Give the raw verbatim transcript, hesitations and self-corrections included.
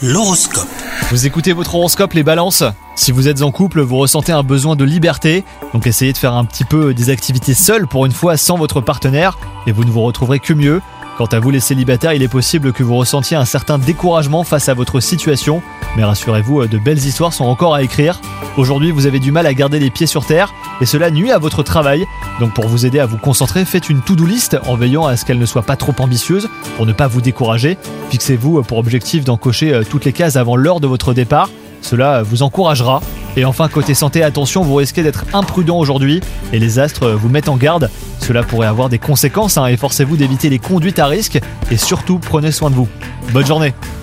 L'horoscope. Vous écoutez votre horoscope les balances. Si vous êtes en couple, vous ressentez un besoin de liberté, donc essayez de faire un petit peu des activités seules pour une fois sans votre partenaire et vous ne vous retrouverez que mieux. Quant à vous les célibataires, il est possible que vous ressentiez un certain découragement face à votre situation, mais rassurez-vous, de belles histoires sont encore à écrire. Aujourd'hui, vous avez du mal à garder les pieds sur terre et cela nuit à votre travail. Donc pour vous aider à vous concentrer, faites une to-do list en veillant à ce qu'elle ne soit pas trop ambitieuse pour ne pas vous décourager. Fixez-vous pour objectif d'en cocher toutes les cases avant l'heure de votre départ. Cela vous encouragera. Et enfin, côté santé, attention, vous risquez d'être imprudent aujourd'hui et les astres vous mettent en garde. Cela pourrait avoir des conséquences hein, et forcez-vous d'éviter les conduites à risque et surtout prenez soin de vous. Bonne journée.